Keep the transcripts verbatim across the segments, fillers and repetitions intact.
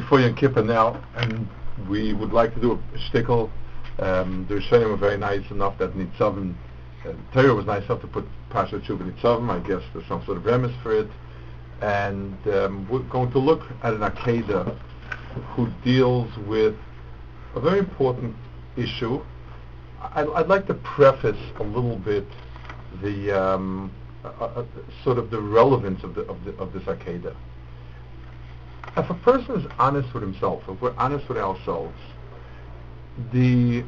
before Yom Kippur now, and we would like to do a shtickle. Um, the Rishonim were very nice enough that Nitzavim, uh, Torah was nice enough to put Parshat Shuva Nitzavim. I guess there's some sort of premise for it. And um, we're going to look at an Akedah who deals with a very important issue. I'd, I'd like to preface a little bit the um, uh, uh, sort of the relevance of the of, the, of this Akedah. If a person is honest with himself, if we're honest with ourselves, the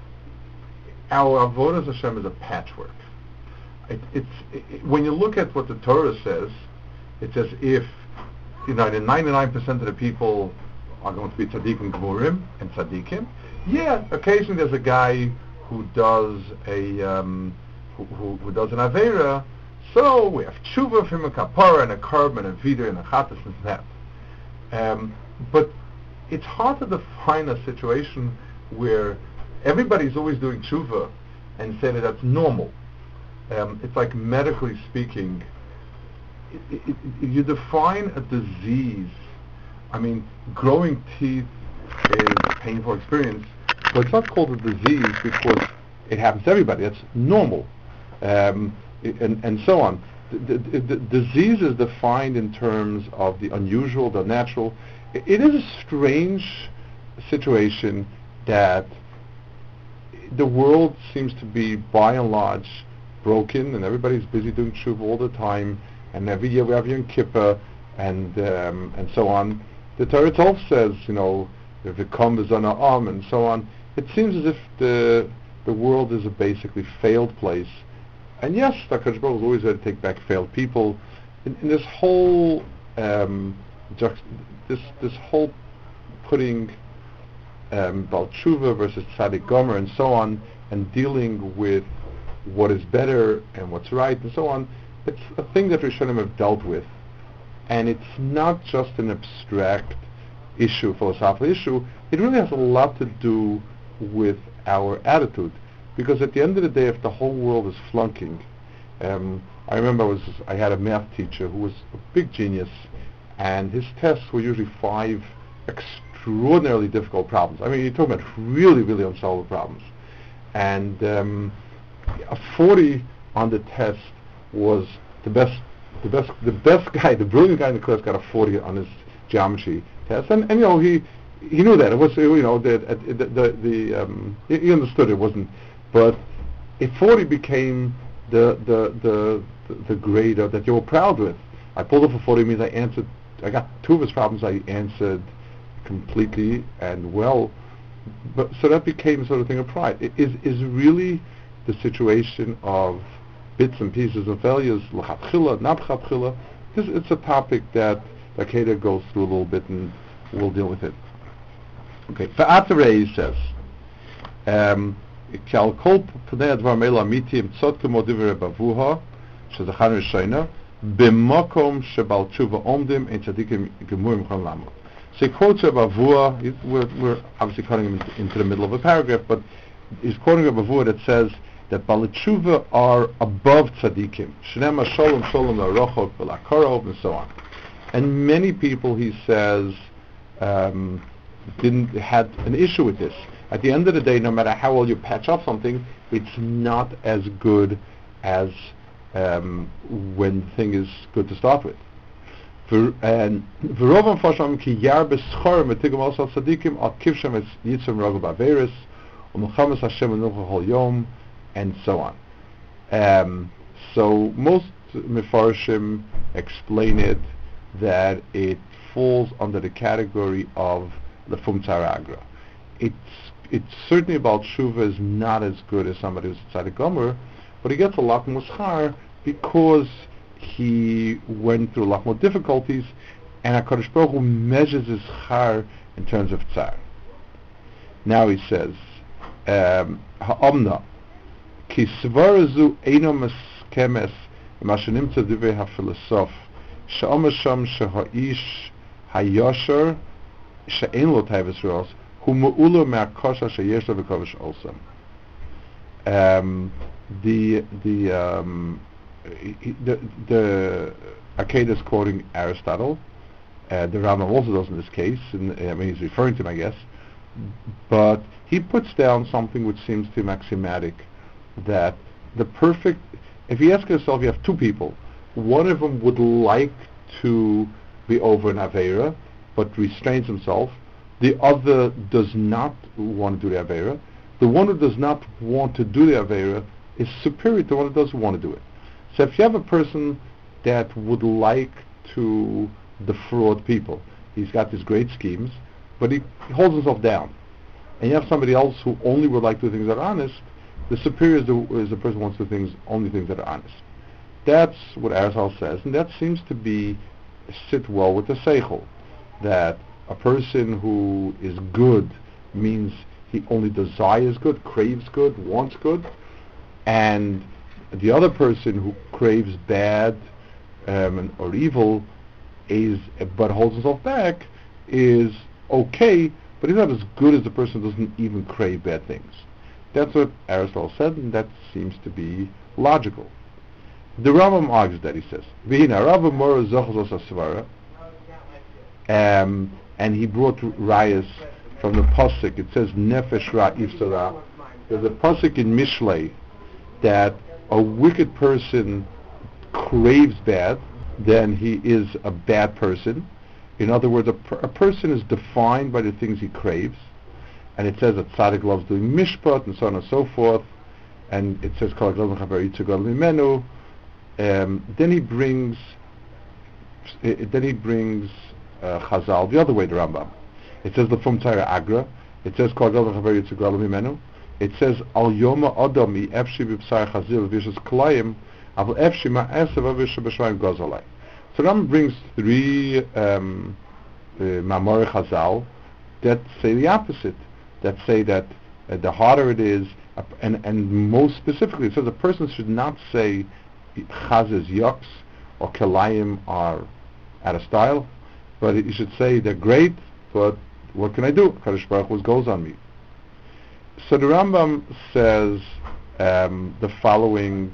our avodas Hashem is a patchwork. It, it's it, when you look at what the Torah says, it's as if you know, ninety-nine percent of the people are going to be tzaddikim gemurim and tzaddikim. Yeah, occasionally there's a guy who does a um, who, who, who does an avera. So we have tshuva from a kapara and a karb and a vida and a chatas and that. Um, but it's hard to define a situation where everybody's always doing tshuva and say that that's normal. Um, it's like medically speaking, it, it, it, you define a disease. I mean, growing teeth is a painful experience, but it's not called a disease because it happens to everybody. That's normal, um, and, and so on. The, the, the disease is defined in terms of the unusual, the natural. It, it is a strange situation that the world seems to be, by and large, broken, and everybody's busy doing tshuva all the time, and every year we have Yom Kippur, and um, and so on. The Torah itself says, you know, if it comes on our arm, and so on. It seems as if the the world is a basically failed place. And yes, the HaKadosh Baruch Hu is always ready to take back failed people. In, in this whole um, juxt- this this whole putting um, Baal Tshuva versus Tzaddik Gomer and so on, and dealing with what is better and what's right and so on, it's a thing that Rishonim have dealt with. And it's not just an abstract issue, philosophical issue. It really has a lot to do with our attitude. Because at the end of the day, if the whole world is flunking, um, I remember I was I had a math teacher who was a big genius, and his tests were usually five extraordinarily difficult problems. I mean, you're talking about really, really unsolvable problems. And um, a forty on the test was the best, the best, the best guy, the brilliant guy in the class got a forty on his geometry test, and, and you know he he knew that it was you know the the the, the um, he, he understood it wasn't. But a forty became the the the the, the grade of, that you were proud with. I pulled up a forty means I answered. I got two of his problems. I answered completely and well. But so that became sort of thing of pride. It is is really the situation of bits and pieces of failures. L'chatchila, not l'chatchila. This it's a topic that Akedah goes through a little bit, and we'll deal with it. Okay. Fa'atarei says. Um, K'al kol pnei advar meila amitim tzodkem odiv rebavuha shezachar rishayna b'makom shebal tshuva omdim ein tzadikim gemurim chon lamot. So he quotes Rebavua. We're, we're obviously cutting him into, into the middle of a paragraph, but he's quoting Rebavua that says that Bal Tshuva are above tzadikim. Shnema shalom shalom la'rochot v'la'karov and so on. And many people, he says, um, didn't had an issue with this. At the end of the day, no matter how well you patch up something, it's not as good as um, when the thing is good to start with. And v'rovam fasham ki yar b'schor metigam also tzadikim al kivshem es yitzim ragul ba'veris u'melchamas Hashem enucha hol yom and so on. Um, so most mefarshim explain it that it falls under the category of the Fum Tzaragra. It's it's certainly about Tshuva is not as good as somebody who's Tzaddik Gomer, but he gets a lot more schar because he went through a lot more difficulties, and HaKadosh Baruch Hu measures his schar in terms of tzar. Now he says, Ha'omna ki svarazu eino meskemes ma shenimtza divrei hafilosof she'omer sham sheha'ish hayosher she'en lo taivas ruos hu me'ulo me'akosha sheyesh lo v'kovish also. Um, the the um, the the Akedah is quoting Aristotle, Uh, the Rambam also does in this case, and I mean he's referring to him, I guess. But he puts down something which seems to him axiomatic, that the perfect, if you ask yourself, you have two people, one of them would like to be over an Aveira, but restrains himself, the other does not want to do the Aveira. The one who does not want to do the Aveira is superior to the one who doesn't want to do it. So if you have a person that would like to defraud people, he's got these great schemes, but he holds himself down. And you have somebody else who only would like to do things that are honest, the superior is the, is the person who wants to do things, only things that are honest. That's what Aristotle says, and that seems to be sit well with the Seichel, that a person who is good means he only desires good, craves good, wants good, and the other person who craves bad um, or evil is, but holds himself back, is okay, but he's not as good as the person who doesn't even crave bad things. That's what Aristotle said, and that seems to be logical. The Rambam argues that, he says, um, and he brought rayas from the Pasuk. It says, Nefesh Ra Ifsara. There's a Pasuk in Mishlei that a wicked person craves bad, then he is a bad person. In other words, a, per- a person is defined by the things he craves, and it says that tzaddik loves doing mishpat and so on and so forth, and it says Kol HaGdol Mechaber Yitzchak Mimenu. Um, then he brings, uh, then he brings uh, Chazal the other way, the Rambam. It says the Fum Torah Agra. It says Kol HaGdol Mechaber Yitzchak Mimenu. It says Al Yoma Adam I Efshi B'Psar Chazil V'Yishas Klayim Aval Efshi Ma'asav V'Yishas B'Shmayim Gozalai. So Rambam brings three um, uh, Mamor Chazal that say the opposite. That say that uh, the harder it is, uh, and and most specifically, it says a person should not say Chaz is yucks or Kelayim are out of style, but you should say they're great, but what can I do? Kadosh Baruch Hu goes on me. So the Rambam says um, the following,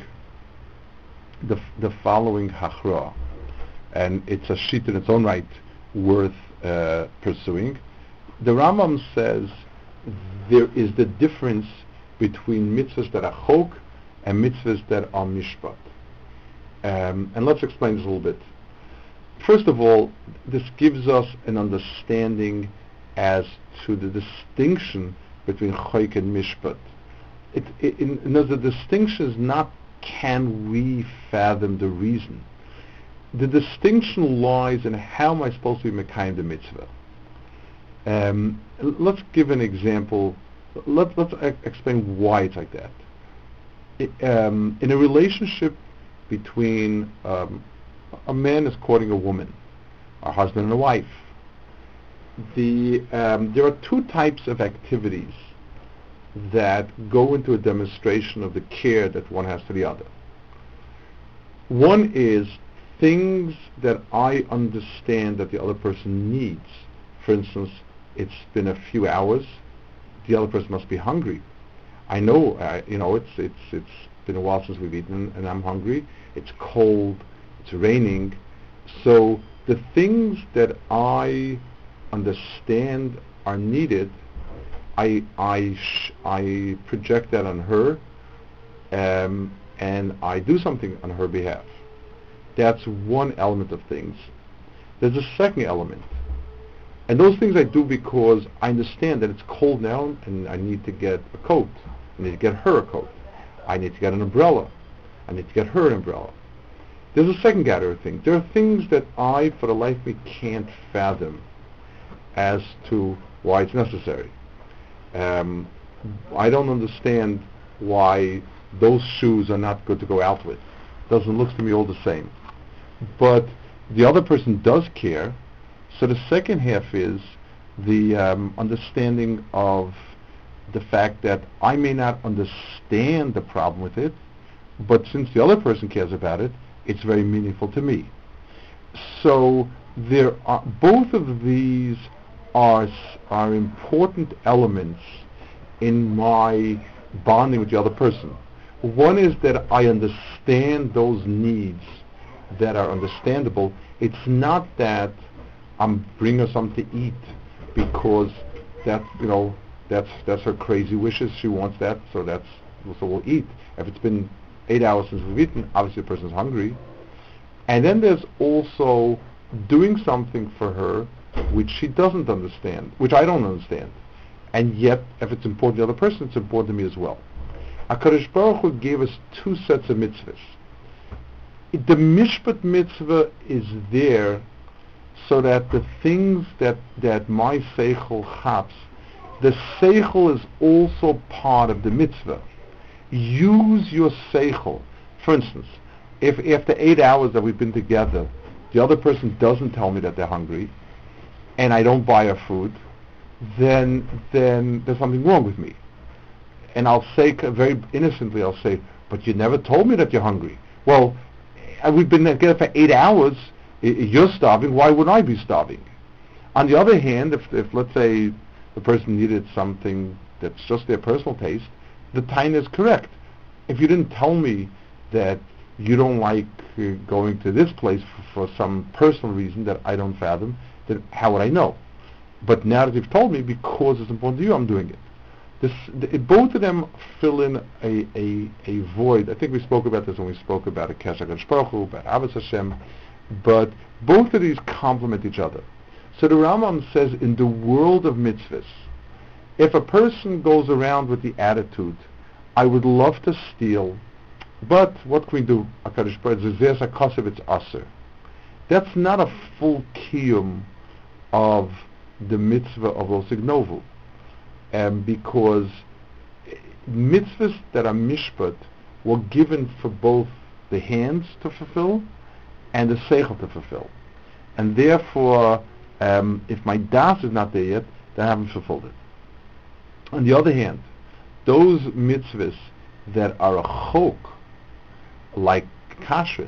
the the following hachra, and it's a sheet in its own right worth uh, pursuing. The Rambam says there is the difference between mitzvahs that are chok and mitzvahs that are mishpat. Um, and let's explain this a little bit. First of all, this gives us an understanding as to the distinction between chok and mishpat. It, it, in, in other, the distinction is not can we fathom the reason. The distinction lies in how am I supposed to be mekayim the mitzvah. Um, let's give an example. Let, let's e- explain why it's like that. It, um, in a relationship between um, a man is courting a woman, a husband and a wife, the um, there are two types of activities that go into a demonstration of the care that one has for the other. One is things that I understand that the other person needs. For instance, it's been a few hours, the other person must be hungry. I know, uh, you know, it's it's it's been a while since we've eaten, and I'm hungry. It's cold, it's raining. So the things that I understand are needed, I I sh- I project that on her, um, and I do something on her behalf. That's one element of things. There's a second element. And those things I do because I understand that it's cold now and I need to get a coat. I need to get her a coat. I need to get an umbrella. I need to get her an umbrella. There's a second category of things. There are things that I, for the life of me, can't fathom as to why it's necessary. Um, I don't understand why those shoes are not good to go out with. Doesn't look to me all the same. But the other person does care. So the second half is the um, understanding of the fact that I may not understand the problem with it, but since the other person cares about it, it's very meaningful to me. So there are both of these are are important elements in my bonding with the other person. One is that I understand those needs that are understandable. It's not that I'm bringing her something to eat because that, you know, that's that's her crazy wishes. She wants that, so that's so we'll eat. If it's been eight hours since we've eaten, obviously the person's hungry. And then there's also doing something for her which she doesn't understand, which I don't understand. And yet, if it's important to the other person, it's important to me as well. HaKadosh Baruch Hu gave us two sets of mitzvahs. The Mishpat mitzvah is there so that the things that, that my seichel chaps, the seichel is also part of the mitzvah. Use your seichel. For instance, if after eight hours that we've been together, the other person doesn't tell me that they're hungry, and I don't buy her food, then then there's something wrong with me. And I'll say very innocently, I'll say, but you never told me that you're hungry. Well, we've been together for eight hours, you're starving, why would I be starving? On the other hand, if, if let's say the person needed something that's just their personal taste, the time is correct. If you didn't tell me that you don't like uh, going to this place for, for some personal reason that I don't fathom, then how would I know? But now that you've told me, because it's important to you, I'm doing it. This, the, both of them fill in a, a, a void. I think we spoke about this when we spoke about a Kesher HaKadosh Baruch Hu, about Ahavas Hashem, but both of these complement each other. So the Rambam says, in the world of mitzvahs, if a person goes around with the attitude, I would love to steal, but what can we do? HaKadosh Baruch Hu says, it's aser. That's not a full kiyum of the mitzvah of Osig Novu. Um, because mitzvahs that are mishpat were given for both the hands to fulfill and the seichel to fulfill. And therefore, um, if my das is not there yet, then I haven't fulfilled it. On the other hand, those mitzvahs that are a chok, like kashrus,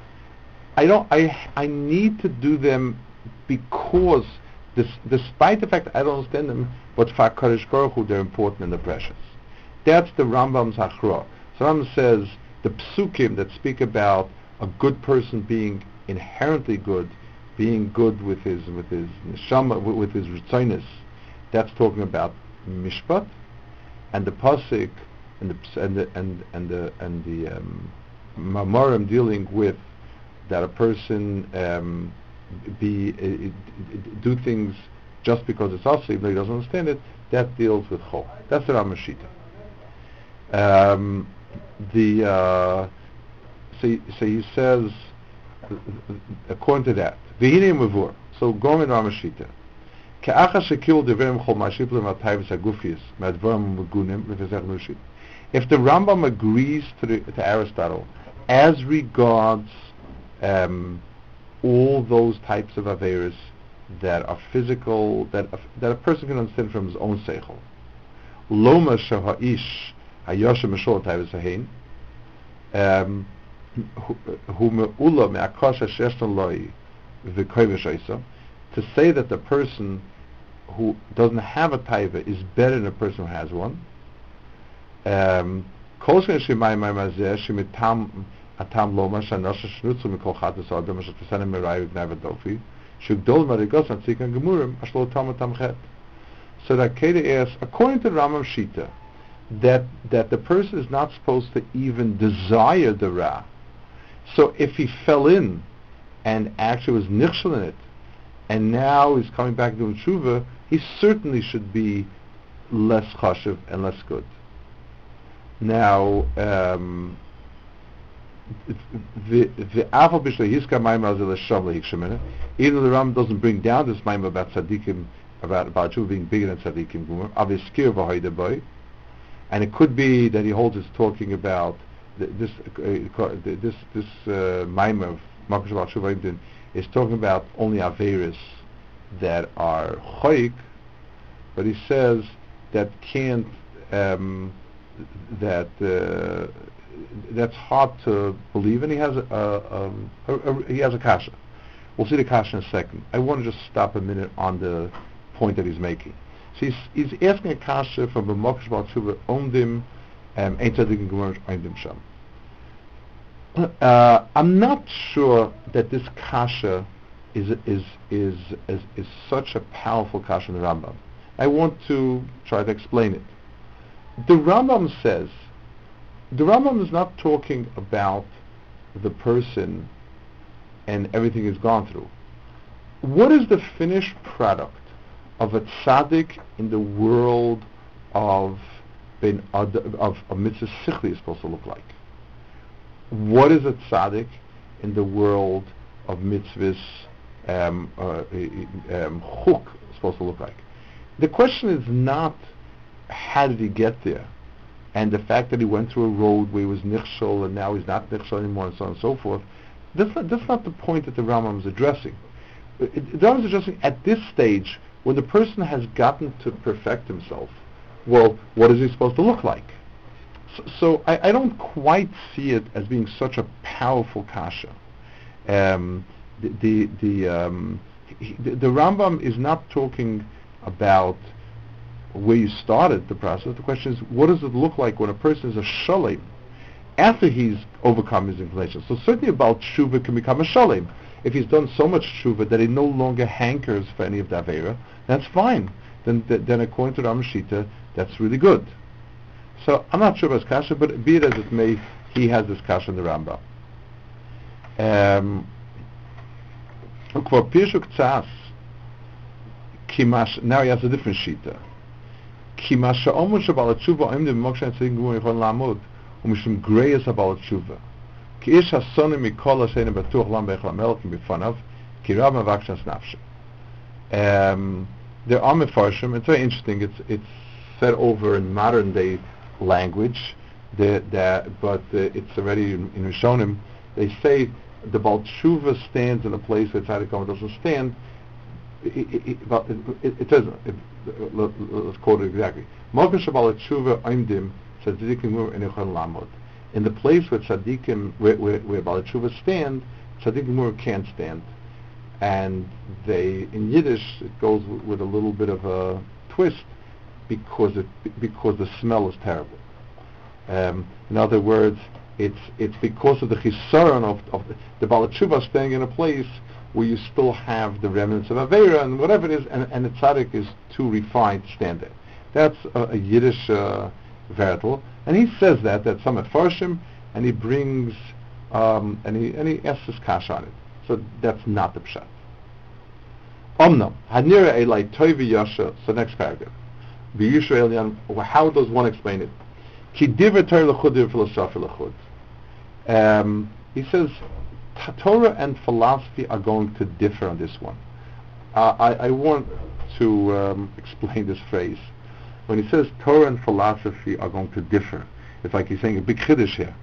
I don't. I I need to do them because, this, despite the fact that I don't understand them, but for HaKadosh Baruch Hu they're important and they're precious. That's the Rambam's Hachra. So Rambam says the psukim that speak about a good person being inherently good, being good with his with his neshama, with, with his ritzonos, that's talking about mishpat, and the pasuk and the and the and, and the and the um, mamorim dealing with that a person um, be uh, do things just because it's also, even though he doesn't understand it, that deals with chok. That's the Rambam Shita. Um, the uh, so, so he says, according to that, v'hinei mavur. So going in Rambam Shita, ke'achar shekil deverim chol ma'ashiplim atayvus agufis ma'advarim megunim lefezech nushit. If the Rambam agrees to, the, to Aristotle as regards um, all those types of averis that are physical, that a, that a person can understand from his own seichel, loma shaha'ish hayoshem meshol tayvus hahein, hu me'ula me'akasha sheshton loi v'koiv shaysa, to say that the person who doesn't have a taiva is better than a person who has one. Kol shken shemay may mazeh shemitam atam loma shanosha shnutzu mikol chatas adam shetzanem merayu gnav dofi shugdol marigos atzikan gemurim ashlo tam tam chet. So that Keda asks, according to Rambam Shita, that that the person is not supposed to even desire the ra. So if he fell in and actually was nichshel in it, and now he's coming back doing tshuva, he certainly should be less chashiv and less good. Now, um, even though the Ram doesn't bring down this maim about tzaddikim, about about tshuva being bigger than tzaddikim, boy, and it could be that he holds us talking about th- this uh, this this uh, maim of Makkos about tshuva is talking about only averis that are choik, but he says that can't um, that uh, that's hard to believe, and he has a, a, um, a, a he has a kasha. We'll see the kasha in a second. I want to just stop a minute on the point that he's making. So he's, he's asking a kasha from the Makkos about tshuva ondim um, ein tzadikim gemurim ondim sham. Uh, I'm not sure that this kasha is is is is, is such a powerful kasha in the Rambam. I want to try to explain it. The Rambam says, the Rambam is not talking about the person and everything he's gone through. What is the finished product of a tzaddik in the world of ben ad, of a mitzvah sichli is supposed to look like? What is a tzaddik in the world of mitzvahs um, uh, um, chuk supposed to look like? The question is not how did he get there, and the fact that he went through a road where he was nichshol and now he's not nichshol anymore, and so on and so forth. That's not, that's not the point that the Rambam is addressing. It, it, the Rambam is addressing at this stage, when the person has gotten to perfect himself, well, what is he supposed to look like? So, so I, I don't quite see it as being such a powerful kasha. Um, the the the, um, he, the the Rambam is not talking about where you started the process. The question is, what does it look like when a person is a shalem after he's overcome his inclinations? So certainly a Baal Tshuva can become a shalem. If he's done so much tshuva that he no longer hankers for any of the Aveira, that's fine. Then, th- then according to Ramashita, that's really good. So I'm not sure about his kasha, but be it as it may, he has this kasha in the Rambam. Um, now he has a different shita. Ki ma she'omu shebal tshuva oimdim b'mokshen tzadikim gemurim yichol la'amod u'mishum greyas habal tshuva ki ish hasonim mikol hasheinu batuch lam b'echol hamelkim b'fanav ki rab mavakshes nafshe. There are mefarshim. It's very interesting. It's it's said over in modern day language, that, that but uh, it's already in, in Rishonim. They say the Baal Tshuva stands in a place where Tzaddik doesn't stand. It, it, it, it, it says, it, let, let's quote it exactly. In the place where tzaddikim, where, where, where Baal Tshuva stand, tzaddikim can't stand. And they, in Yiddish, it goes w- with a little bit of a twist because it because the smell is terrible. Um, in other words, it's it's because of the chisaron of, of the, the Baal Tshuva staying in a place where you still have the remnants of Aveira and whatever it is, and, and the tzaddik is too refined to stand there. That's a, a Yiddish uh, vertel, and he says that, that's some Mefarshim, and he brings, um, and he and he asks his kash on it. So that's not the pshat. Omnam, Hanira Elai Toivi Yasha, so next paragraph. V'yishu Elian, how does one explain it? Ki divrei Torah l'chud, divrei philosophy l'chud. Um, he says, Torah and philosophy are going to differ on this one. Uh, I, I want to um, explain this phrase. When he says Torah and philosophy are going to differ, it's like he's saying a big chiddush here.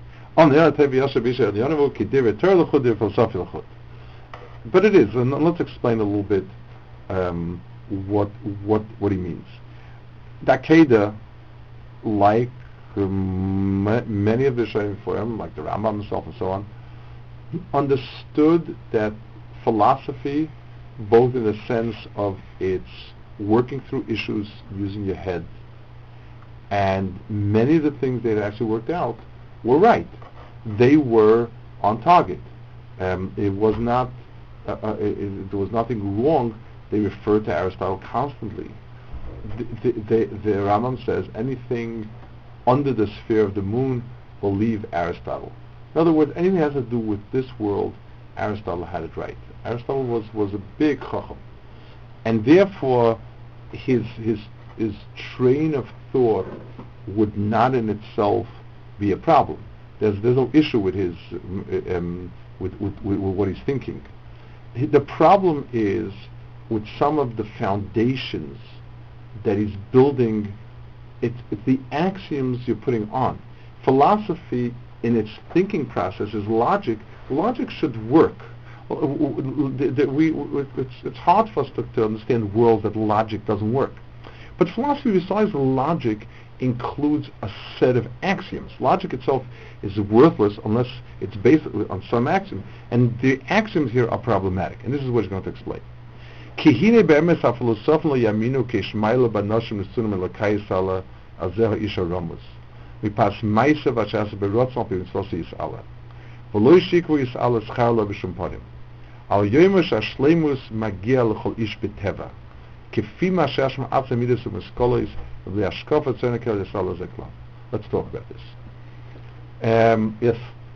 But it is, and let's explain a little bit um, what what what he means. Dakeda, like um, many of the Shayim for him, like the Rambam himself and so on, understood that philosophy, both in the sense of its working through issues using your head, and many of the things they actually worked out were right. They were on target. Um, it was not. Uh, uh, it, it, there was nothing wrong. They referred to Aristotle constantly. The, the, the, the Rambam says anything under the sphere of the moon will leave Aristotle. In other words, anything that has to do with this world, Aristotle had it right. Aristotle was, was a big chacham, and therefore his his his train of thought would not in itself be a problem. There's there's no issue with his um, with, with, with with what he's thinking. The problem is with some of the foundations that he's building. It's, it's the axioms you're putting on. Philosophy in its thinking process is logic. Logic should work. We, it's, it's hard for us to, to understand worlds that logic doesn't work. But philosophy, besides logic, includes a set of axioms. Logic itself is worthless unless it's based on some axiom. And the axioms here are problematic. And this is what he's going to explain. Kihine be'emes ha'filosofim lo yaminu k'ishmayla b'noshim nesunim elokayis ala azeha isha romus. Mipas ma'isa v'ashas be'rotzon p'mitzvos yis'ala. V'lo yishikru yis'ala schar lo b'shum podim. Al yomer shashleimus magia l'chol ish b'teva. Kefi ma she'ashma atzem midas u'meskolos v'le'ashkofa tzornekel yisrael zeklam. Let's talk about this. Um, yes.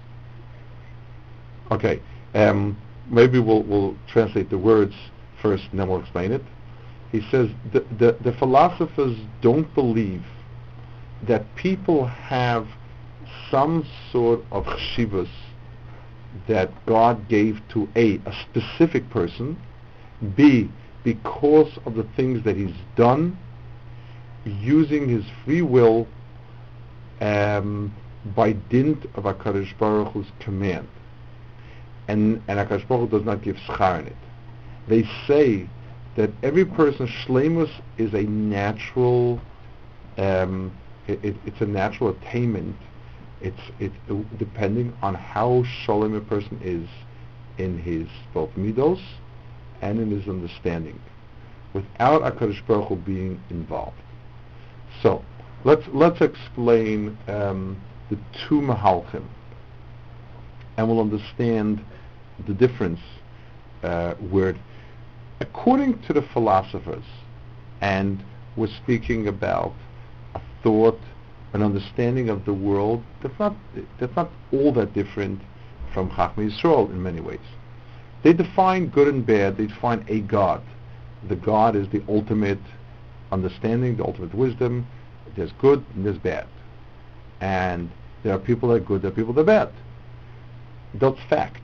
Okay. Um, maybe we'll, we'll translate the words first and then we'll explain it. He says the, the, the philosophers don't believe that people have some sort of chshivus that God gave to A, a specific person, B, because of the things that he's done, using his free will um, by dint of HaKadosh Baruch Hu's command. And, and HaKadosh Baruch Hu does not give schar in it. They say that every person's shleimus is a natural, um, it, it, it's a natural attainment. It's it, it depending on how shalom a person is in his both midos and in his understanding, without HaKadosh Baruch Hu being involved. So let's let's explain um, the two mahalchim, and we'll understand the difference uh, where, according to the philosophers, and we're speaking about a thought, an understanding of the world that's not that's not all that different from Chachmei Yisrael in many ways. They define good and bad. They define a God. The God is the ultimate understanding, the ultimate wisdom. There's good and there's bad, and there are people that are good, there are people that are bad. That's facts.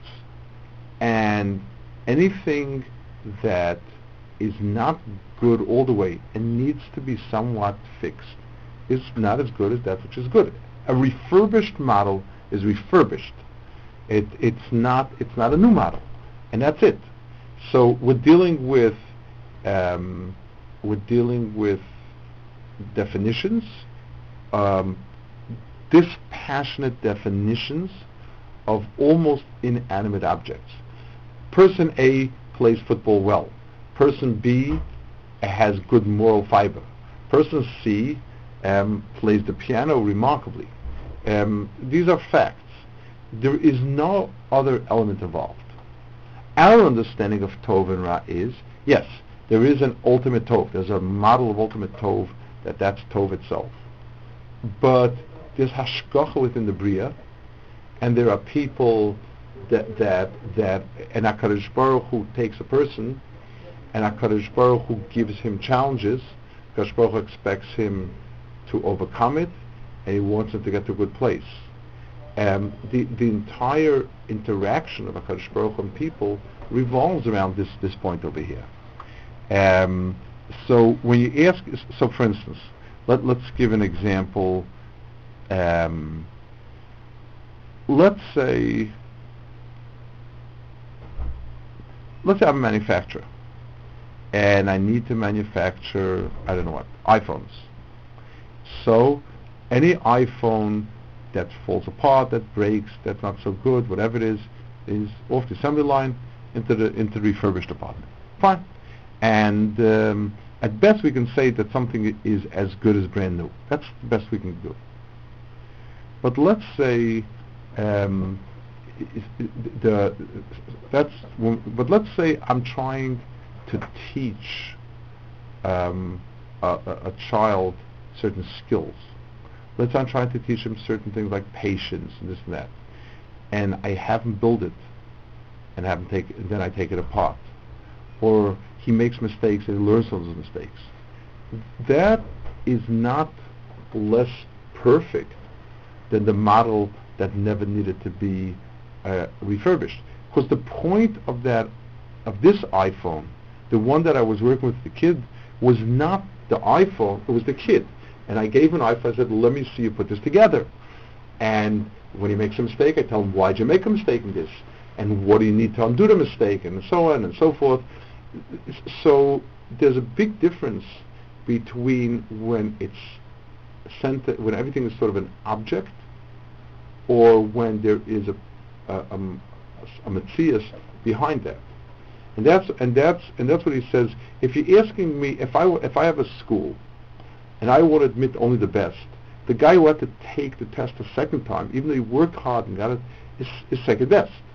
And anything that is not good all the way and needs to be somewhat fixed is not as good as that which is good. A refurbished model is refurbished. It, it's not it's not a new model, and that's it. So we're dealing with um, we're dealing with definitions, um, dispassionate definitions of almost inanimate objects. Person A plays football well. Person B has good moral fiber. Person C um, plays the piano remarkably. Um, these are facts. There is no other element involved. Our understanding of Tov and Ra is, yes, there is an ultimate Tov. There's a model of ultimate Tov that that's Tov itself. But there's hashgacha within the Bria, and there are people that that that and HaKadosh Baruch Hu takes a person, and HaKadosh Baruch Hu gives him challenges. HaKadosh Baruch Hu expects him to overcome it, and he wants him to get to a good place. Um, the the entire interaction of HaKadosh Baruch Hu and people revolves around this this point over here. Um, so when you ask, so for instance, let let's give an example. Um, let's say. Let's say I'm a manufacturer, and I need to manufacture, I don't know what, iPhones. So, any iPhone that falls apart, that breaks, that's not so good, whatever it is, is off the assembly line into the into the refurbished department. Fine. And um, at best we can say that something is as good as brand new. That's the best we can do. But let's say um, the that's but let's say I'm trying to teach um, a, a child certain skills. Let's say I'm trying to teach him certain things like patience and this and that, and I haven't built it, and haven't take then I take it apart, or he makes mistakes and he learns from those mistakes. That is not less perfect than the model that never needed to be uh, refurbished. Because the point of that, of this iPhone, the one that I was working with the kid, was not the iPhone, it was the kid. And I gave him an iPhone, I said, let me see you put this together. And when he makes a mistake, I tell him, why'd you make a mistake in this? And what do you need to undo the mistake? And so on and so forth. So there's a big difference between when it's sent, when everything is sort of an object, or when there is a a, a, a metzias behind that, and that's and that's and that's what he says. If you're asking me, if I if I have a school, and I want to admit only the best, the guy who had to take the test a second time, even though he worked hard and got it, is, is second best.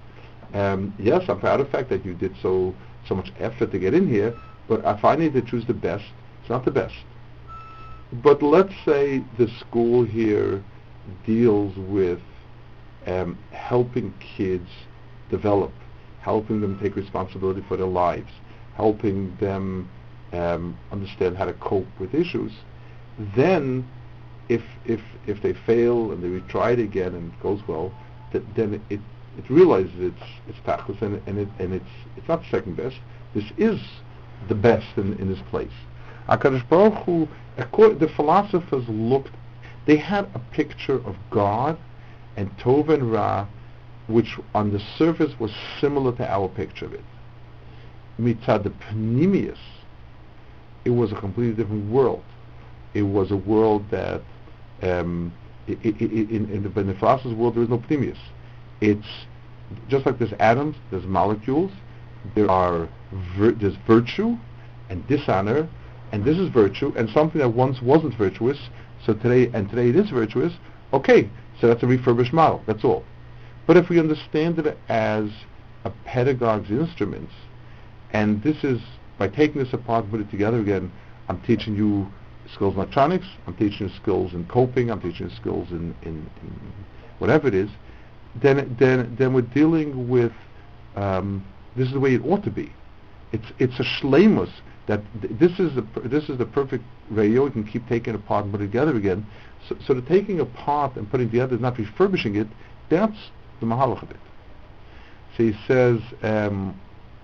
Um, yes, I'm proud of the fact that you did so so much effort to get in here, but if I need to choose the best, it's not the best. But let's say the school here deals with um, helping kids develop, helping them take responsibility for their lives, helping them um, understand how to cope with issues. Then, if if if they fail and they retry it again and it goes well, th- then it it realizes it's it's tachlis and, and it and it's it's not second best. This is the best in, in this place. HaKadosh Baruch Hu, the philosophers looked, they had a picture of God and Tov and Ra, which on the surface was similar to our picture of it. Mitzad the Pnimius, it was a completely different world. It was a world that, um, I, I, I, in, in, the, in the philosophers' world, there is no Pnimius. It's just like there's atoms, there's molecules, there are vir- there's virtue and dishonor, and this is virtue, and something that once wasn't virtuous, so today, and today it is virtuous, okay, so that's a refurbished model, that's all. But if we understand it as a pedagogue's instruments, and this is, by taking this apart and put it together again, I'm teaching you skills in electronics, I'm teaching you skills in coping, I'm teaching you skills in, in, in whatever it is, then then then we're dealing with, um, this is the way it ought to be. It's it's a shleimus, that th- this is the per- this is the perfect radio. You can keep taking it apart and putting it together again. So, so the taking apart and putting together is not refurbishing it. That's the mahalach of it. So he says, um,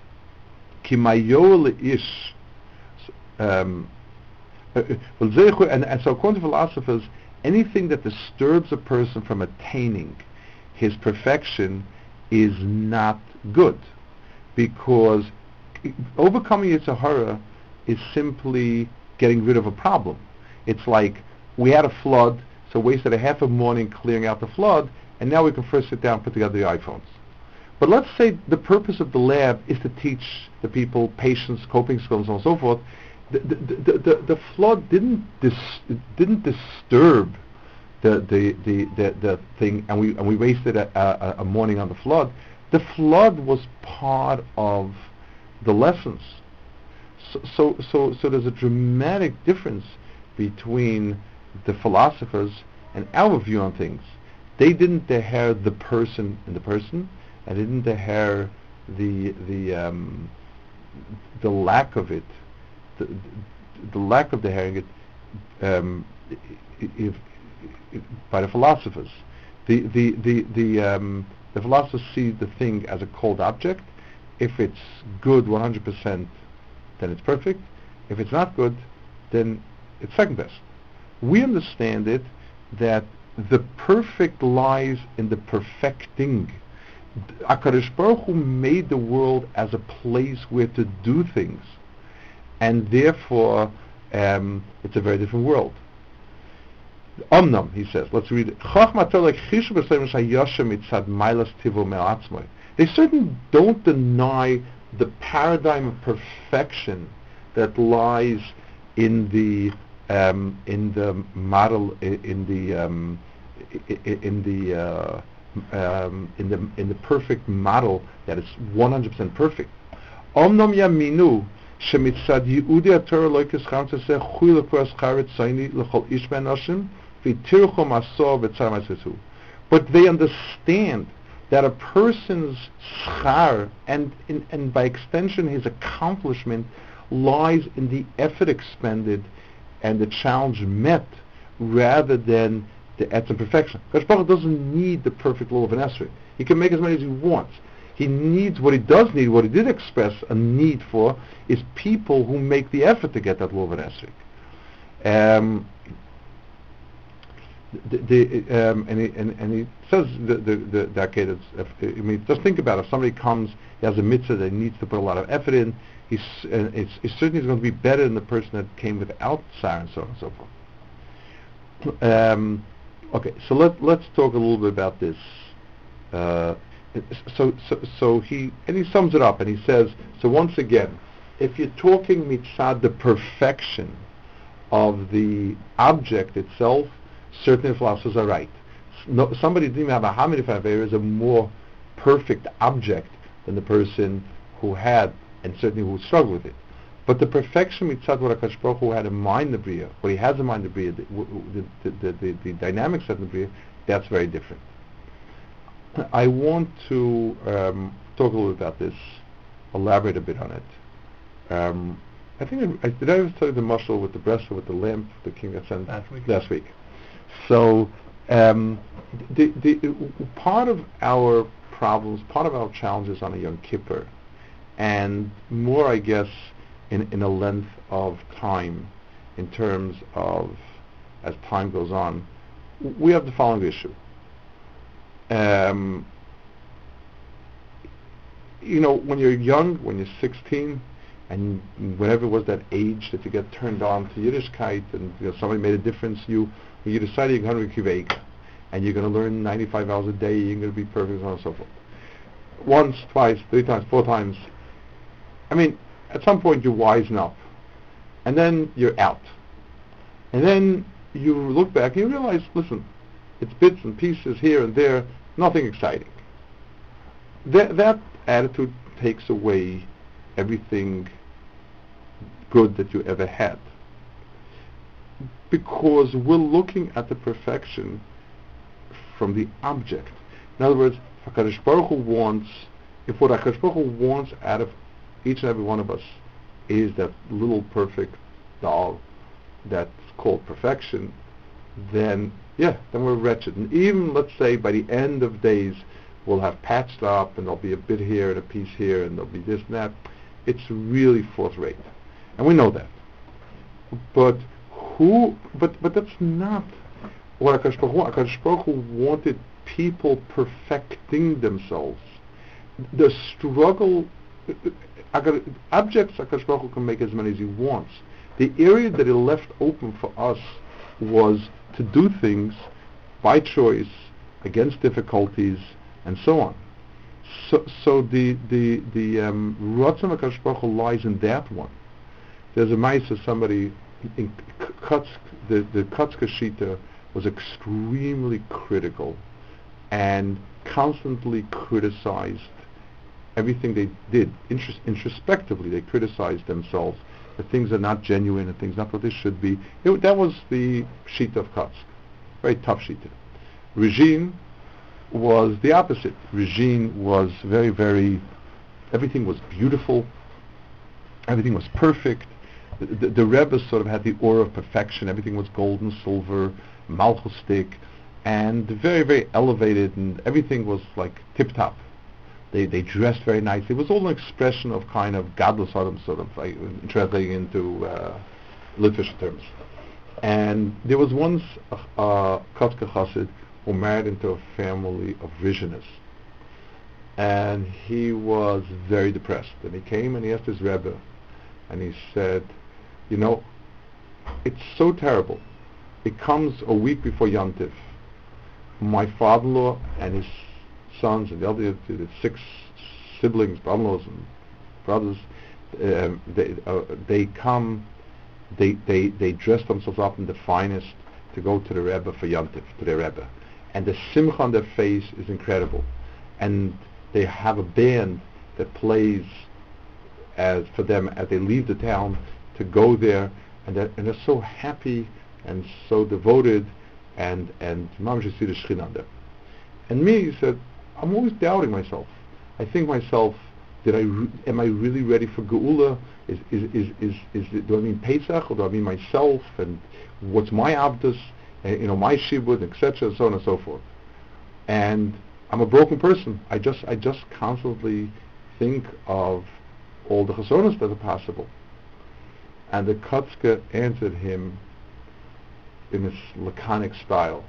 "Kimayo ish." Um, uh, well, zeichu- and, and so according to philosophers, anything that disturbs a person from attaining his perfection is not good, because overcoming Yetzer Hara is simply getting rid of a problem. It's like we had a flood, so wasted a half a morning clearing out the flood, and now we can first sit down and put together the iPhones. But let's say the purpose of the lab is to teach the people patience, coping skills, and so forth. The, the, the, the, the flood didn't dis, didn't disturb the the, the, the the thing, and we and we wasted a, a, a morning on the flood. The flood was part of the lessons. So, so, so, so there's a dramatic difference between the philosophers and our view on things. They didn't deher the person in the person, and they didn't deher the the um, the lack of it, the, the lack of dehering it, um, if, if, by the philosophers. The the the the, um, the philosophers see the thing as a cold object. If it's good one hundred percent, then it's perfect. If it's not good, then it's second best. We understand it that the perfect lies in the perfecting. HaKadosh Baruch Hu made the world as a place where to do things, and therefore um, it's a very different world. Omnam, he says, let's read it. They certainly don't deny the paradigm of perfection that lies in the um, in the model in the um, in the uh, um, in the in the perfect model that is one hundred percent perfect. Omnam yaminu shemitzad Yehudi Torah lo yiskam tzeh chuy lekos charetz zayni lechol ish ben nashim v'tirchom asor v'tzar ma'asesu. But they understand that a person's schar, and, in, and by extension his accomplishment, lies in the effort expended and the challenge met, rather than the etzem perfection. Kadosh Baruch Hu doesn't need the perfect law of an esrog. He can make as many as he wants. He needs, what he does need, what he did express a need for, is people who make the effort to get that law of an esrog. Um, The, the, um, and, he, and, and he says the the, the, the okay, that's, I mean, just think about it. If somebody comes, he has a mitzvah that he needs to put a lot of effort in, he's uh, it's, it's certainly going to be better than the person that came without tsar and so on and so forth. Um, okay, so let let's talk a little bit about this. Uh, so so so he and he sums it up and he says, so once again, if you're talking mitzad the perfection of the object itself, certain philosophers are right. No, somebody didn't have a Hamid Faveir is a more perfect object than the person who had, and certainly who struggled with it. But the perfection mitzad what HaKadosh Baruch Hu had in mind the Bria, what he has in mind the Bria, the, the, the, the, the dynamics of the Bria, that's very different. I want to um, talk a little about this, elaborate a bit on it. Um, I think I, I did I ever tell you the muscle with the breast with the lamp, the king that sent last week. Last week. So um, the, the part of our problems, part of our challenges on a Yom Kippur, and more, I guess, in in a length of time, in terms of as time goes on, we have the following issue. Um, you know, when you're young, when you're sixteen, and whenever it was that age that you get turned on to Yiddishkeit, and you know, somebody made a difference, you you decided you're going to be kivega, and you're going to learn ninety-five hours a day, you're going to be perfect, and so on and so forth. Once, twice, three times, four times. I mean, at some point you wisen up, and then you're out. And then you look back and you realize, listen, it's bits and pieces here and there, nothing exciting. That, that attitude takes away everything good that you ever had. Because we're looking at the perfection from the object. In other words, HaKadosh Baruch Hu wants, if what HaKadosh Baruch Hu wants out of each and every one of us is that little perfect doll that's called perfection, then yeah, then we're wretched. And even, let's say, by the end of days, we'll have patched up, and there'll be a bit here and a piece here, and there'll be this and that. It's really fourth rate, and we know that. But who? But but that's not what HaKadosh Baruch Hu wanted. HaKadosh Baruch Hu wanted people perfecting themselves. The struggle, objects HaKadosh Baruch Hu can make as many as he wants. The area that he left open for us was to do things by choice, against difficulties, and so on. So, so the the the um, Ratzon HaKadosh Baruch Hu lies in that one. There's a mice of somebody in Kutsk, the the Kutzke Shita was extremely critical, and constantly criticized everything they did. Intros- introspectively, they criticized themselves. That things are not genuine, and things not what they should be. It, that was the Shita of Kutsk. Very tough Shita. Regine was the opposite. Regine was very, very, everything was beautiful, everything was perfect. The, the, the Rebbe sort of had the aura of perfection. Everything was gold and silver, malchustik, and very, very elevated, and everything was like tip-top. They they dressed very nicely. It was all an expression of kind of godless Adam, sort of, like, translating into uh, Litvish terms. And there was once a uh, Kotzke Chassid who married into a family of visionists. And he was very depressed. And he came and he asked his Rebbe, and he said, you know, it's so terrible. It comes a week before Yom Tiv. My father-in-law and his sons and the other the six siblings, brother-in-laws and brothers, um, they, uh, they come, they, they, they dress themselves up in the finest to go to the Rebbe for Yom Tiv, to their Rebbe. And the simcha on their face is incredible. And they have a band that plays as for them as they leave the town to go there, and they're, and they're so happy and so devoted, and and mamash see the shchin on them. And me, he said, I'm always doubting myself. I think myself, did I re- am I really ready for Geula? Is is is is, is it, do I mean Pesach, or do I mean myself? And what's my abdus? And, you know, my shibud, et cetera, and so on and so forth. And I'm a broken person. I just I just constantly think of all the chesonos that are possible. And the Kotzke answered him in this laconic style.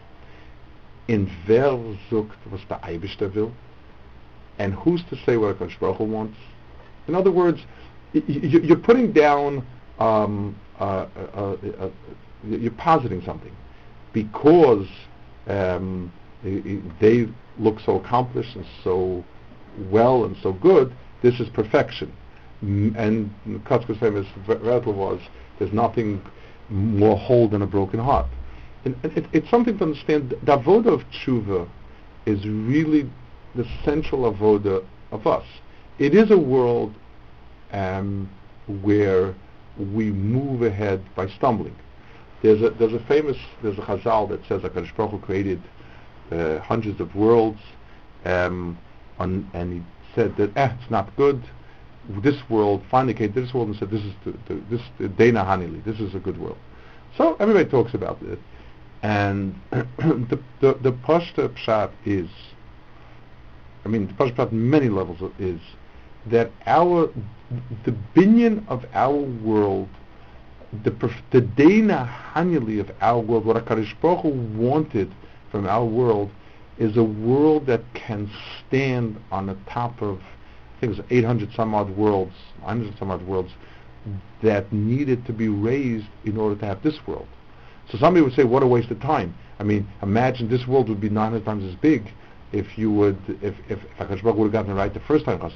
In wer sucht was der Eibishter will? And who's to say what HaKadosh Baruch Hu wants? In other words, y- y- you're putting down, um, uh, uh, uh, uh, you're positing something. Because um, they look so accomplished and so well and so good, this is perfection. And Kotzke's famous rattle was, there's nothing more whole than a broken heart. And it, it's something to understand. The avodah of tshuva is really the central avoda of us. It is a world um, where we move ahead by stumbling. There's a there's a famous there's a Chazal that says that HaKadosh Baruch Hu created uh, hundreds of worlds, um, on, and he said that eh, it's not good. This world finally came to this world and said this is the, the, this the Dana Hanili. This is a good world. So everybody talks about it, and the the the Pashta Pshat is, I mean, the Pashta Pshat on many levels is that our the binyan of our world, the perf- the Dana Hanili of our world, what HaKadosh Baruch Hu wanted from our world, is a world that can stand on the top of, I think it was eight hundred some odd worlds, one hundred some odd worlds, that needed to be raised in order to have this world. So somebody would say, what a waste of time. I mean, imagine this world would be nine hundred times as big if you would, if if, if HaKadosh Baruch Hu would have gotten it right the first time.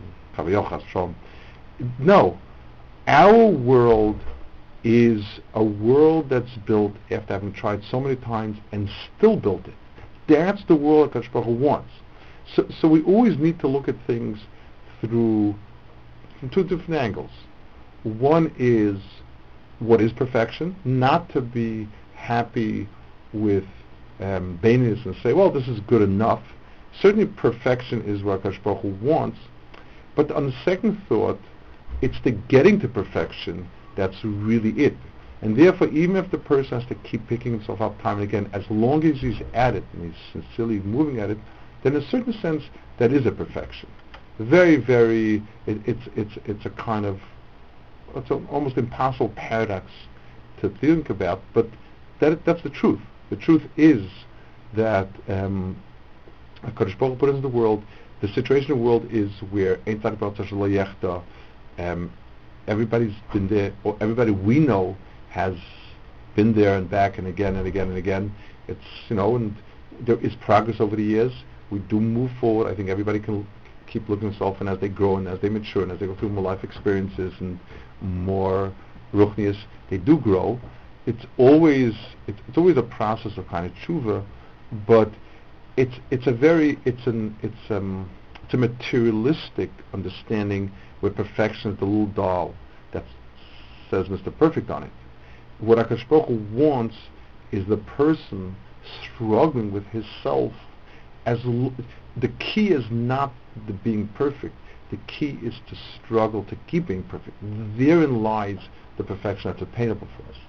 No. Our world is a world that's built after having tried so many times and still built it. That's the world that HaKadosh Baruch Hu wants. So, so we always need to look at things through from two different angles. One is what is perfection, not to be happy with um, baininess and say, well, this is good enough. Certainly perfection is what HaKadosh Baruch Hu wants, but on the second thought, it's the getting to perfection that's really it. And therefore, even if the person has to keep picking himself up time and again, as long as he's at it and he's sincerely moving at it, then in a certain sense, that is a perfection. Very, very, it, it's it's it's a kind of, it's an almost impossible paradox to think about, but that that's the truth. The truth is that um, HaKadosh Baruch Hu put into the world, the situation in the world is where Ein Tzaddik B'Al Tzad Shelo Yechta, um, everybody's been there, or everybody we know has been there and back and again and again and again. It's, you know, and there is progress over the years. We do move forward. I think everybody can keep looking at themselves, and as they grow and as they mature and as they go through more life experiences and more ruchnius, they do grow. It's always it's, it's always a process of kind of tshuva, but it's it's a very it's an it's um it's a materialistic understanding where perfection is the little doll that says Mister Perfect on it. What HaKadosh Baruch Hu wants is the person struggling with his self. As l- the key is not the being perfect. The key is to struggle to keep being perfect. Therein lies the perfection that's attainable for us.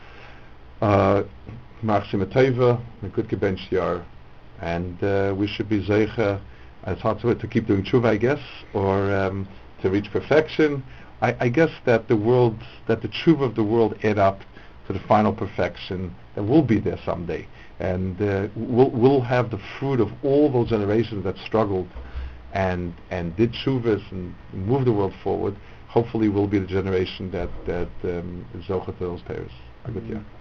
Uh, Machsim Teva, a good gebench yar, and uh, we should be zeicha. It's hard to to keep doing tshuva, I guess, or um, to reach perfection. I, I guess that the world, that the tshuva of the world add up to the final perfection that will be there someday, and uh, we'll we'll have the fruit of all those generations that struggled and and did tshuvas and moved the world forward. Hopefully, we'll be the generation that that um, is zocha to those pairs. A good year.